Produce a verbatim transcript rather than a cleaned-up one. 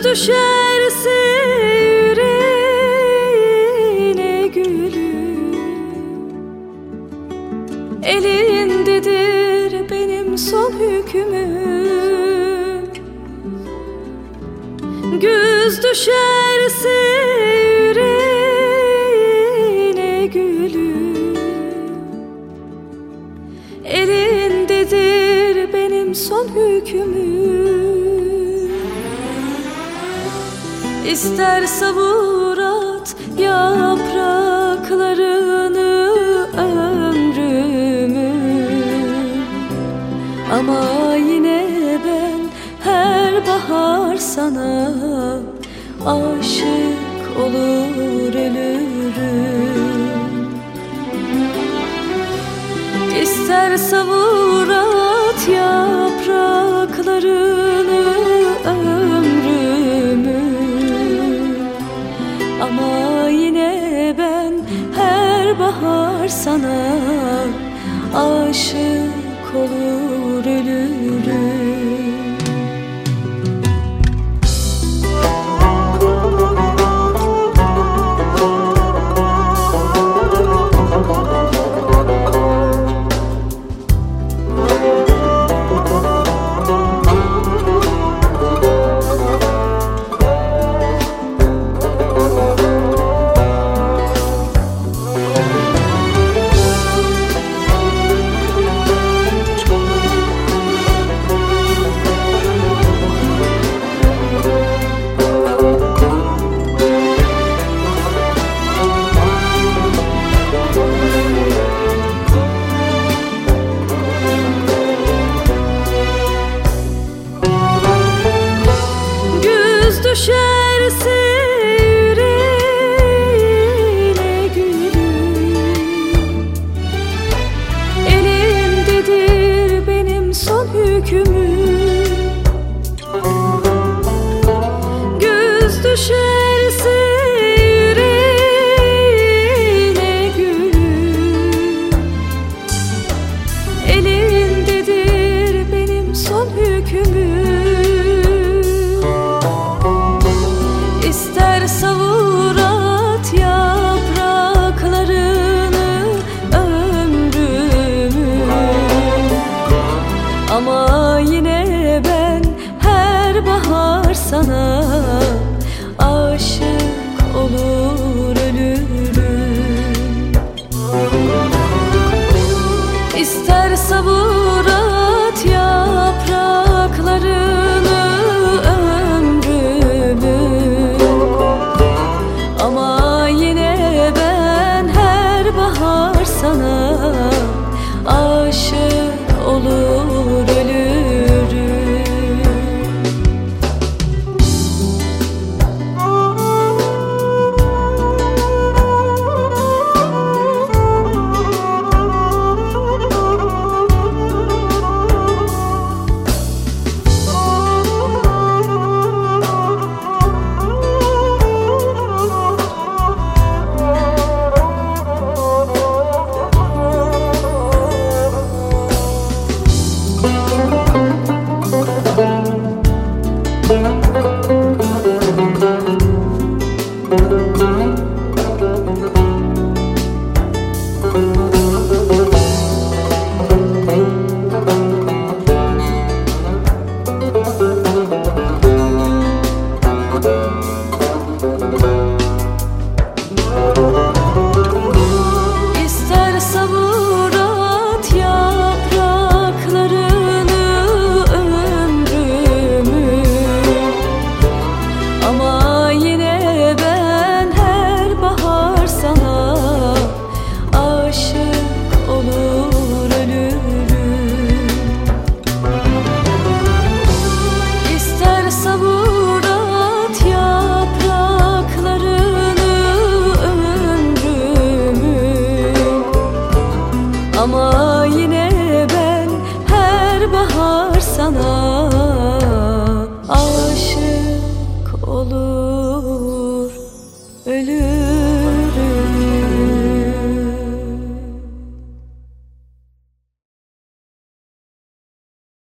düşerse yüreğine gülüm, elindedir benim son hükmüm. Güz düşerse yüreğine gülüm, elindedir benim son hükmüm. İster savur at yapraklarını ömrümün, ama yine ben her bahar sana aşık olur ölürüm. İster savur at yapraklarını ömrümün, ama yine ben her bahar sana aşık olur ölürüm. Düşerse yüreğine gülüm, elimdedir benim son hükmüm. Güz düşerse yüreğine gülüm, elindedir benim son hükmüm. İster savur at yapraklarını ömrümün, ama yine ben her bahar sana aşık olur ölürüm. İster savur at yapraklarını ömrümün, ama yine ben her bahar sana aşık olur ölürüm. İster savur at yapraklarını ömrümün, ama yine ben her bahar sana aşık olur ölürüm. İster savur at yapraklarını ömrümün, ama yine ben her bahar sana aşık olur ölürüm.